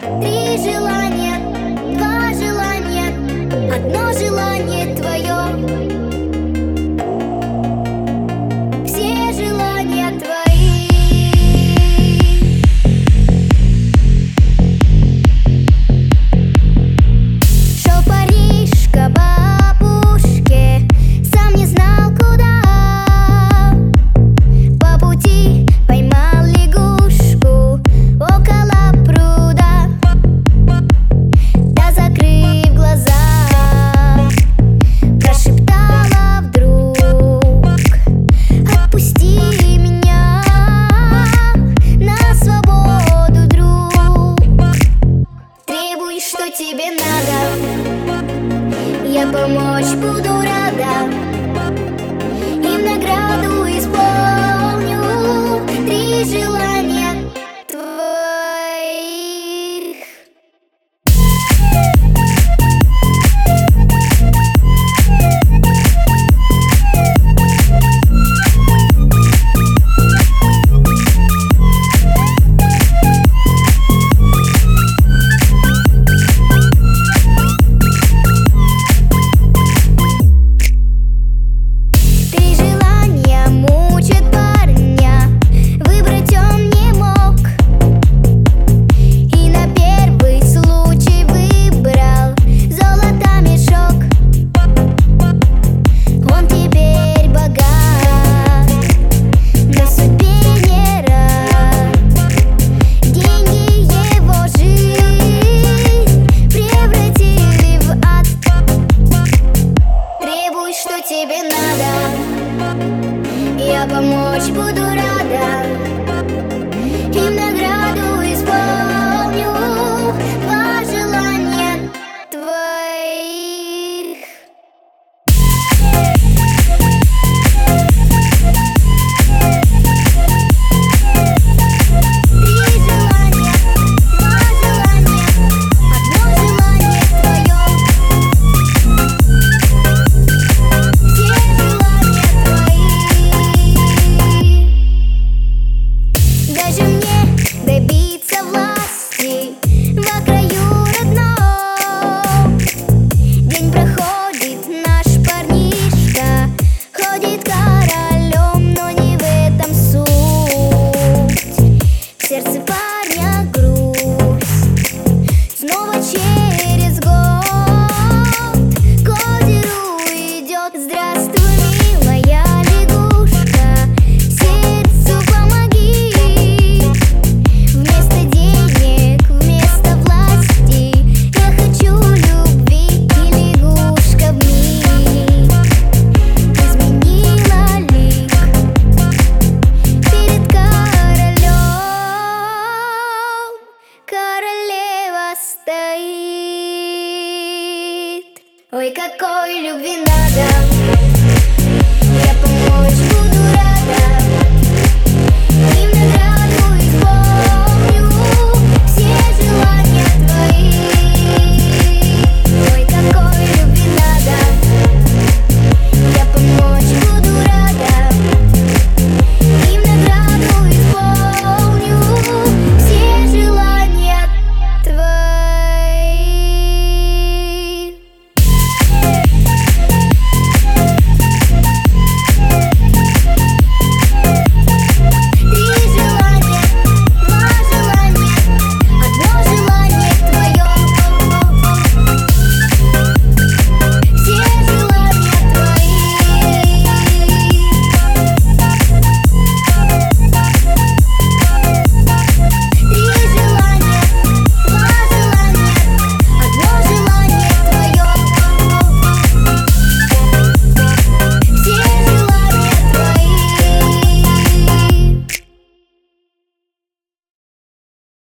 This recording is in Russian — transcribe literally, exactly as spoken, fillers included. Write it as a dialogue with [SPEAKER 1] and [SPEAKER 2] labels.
[SPEAKER 1] Три желания, два желания, одно желание твое. Все желания твои. Шел Париж к бабушке, сам не знал куда. По пути поймал лягушку около пруда. Та, закрыв глаза, прошептала вдруг: отпусти меня на свободу, друг. Требуй, что тебе надо, я помочь буду рада, и в награду исполню три желания твоих. Три желания мучат парня, выбрать он не мог, и на первый случай выбрал золото мешок. Он теперь богат, но судьбе не рад. Деньги его жизнь превратили в ад. Требуй, что тебе надо, я помочь буду рада, и в награду исполню два желания твоих. Три желания, два желания, одно желание твое. Все желания твои. Даже мне добиться власти во краю родном. День проходит, наш парнишка ходит королем, но не в этом суть. В сердце парня грусть, снова через год к озеру идет. Здравствуй, милая лягушка, сердцу помоги. Вместо денег, вместо власти я хочу любви, и лягушка вмиг изменила лик перед королем. Королева стоит. Ой, какой любви надо,